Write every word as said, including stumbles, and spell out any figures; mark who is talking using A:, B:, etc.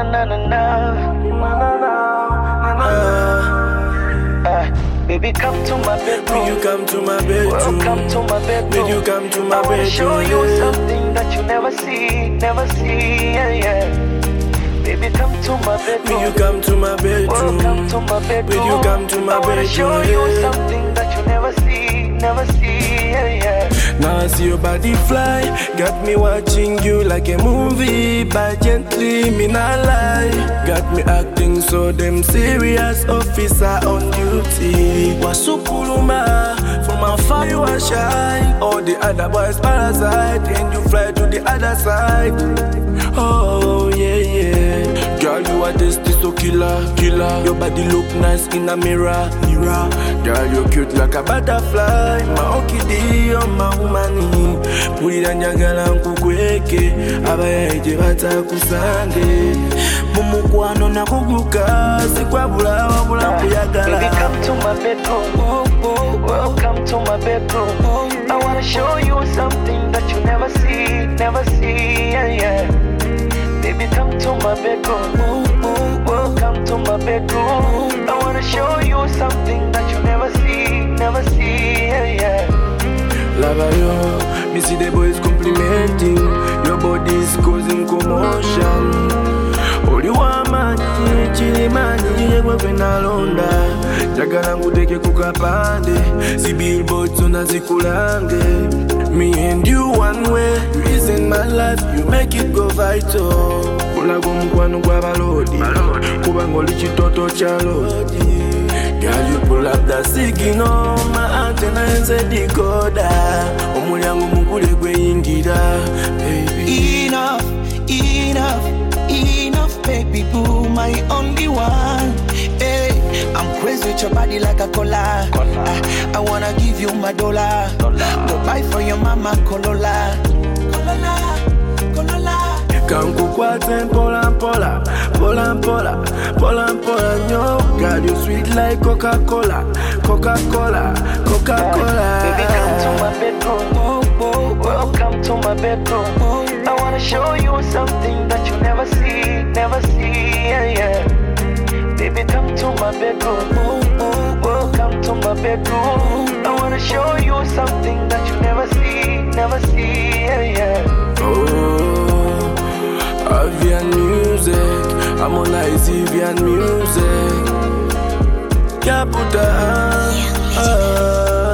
A: na na na. Uh, baby, come to my bedroom.
B: Will you come to my bedroom?
A: Welcome to my bedroom.
B: Will you come to my
A: I wanna
B: bedroom?
A: show you something that you never see, never see, yeah, yeah. Baby, come to my bedroom.
B: Will you come to my bedroom?
A: Welcome to my bedroom.
B: Will you come to my
A: I wanna
B: bedroom?
A: show you something that you never see, never see, yeah, yeah.
B: Now I see your body fly, got me watching you like a movie, but gently me not lie. Got me acting so damn serious, officer on duty. Wasukuluma, from afar you are shy. All the other boys parasite, and you fly to the other side. Oh yeah yeah, girl you are tasty so killer, killer. Your body look nice in a mirror, mirror. Girl you cute like a butterfly, my okidi on my woman. Pulira njagala nkukweke, abayaje batakusange. Mumukwano nakuguka, sikwabula wabula nkuyagala.
A: Baby, come to my bedroom.
B: Oh, oh,
A: welcome to my bedroom.
B: Oh,
A: I wanna show you something that you never see, never see, yeah, yeah. Baby, come to my bedroom.
B: oh, oh,
A: Welcome to my bedroom. I wanna show you something that you never see, never see, yeah, yeah.
B: Lava yo, me see the boys complimenting. Your body is causing commotion. Oli wa manyi, chili manyi, yegwe kwena londa. Jagala nguteke kukapande, si billboards unazikulange. Me and you one way, you is in my life, you make it go vital. Kulago mkwanu kwa balodi, kubangoli chitoto cha lodi. Girl, you pull up that signal, my antenna is a decoder. Omulyango mukule kwe ingira, baby.
C: Enough, enough, enough, baby boo, my only one. Hey, I'm crazy with your body like a cola. I, I wanna give you my dollar. Go buy for your mama Corolla. Corolla, Corolla.
B: Kanku kwate pola pola, pola pola, pola pola nyo. God you sweet like Coca-Cola, Coca-Cola, Coca-Cola.
A: Baby, come to my bedroom.
B: Oh, oh,
A: Welcome to my bedroom.
B: oh,
A: I wanna show you something that you never see, never see, yeah, yeah. Baby, come to my bedroom.
B: oh, oh,
A: Welcome to my bedroom. I wanna show you something that you never see, never see, yeah, yeah.
B: oh. Avian music, I'm on Avian music. Caputa, ah, ah.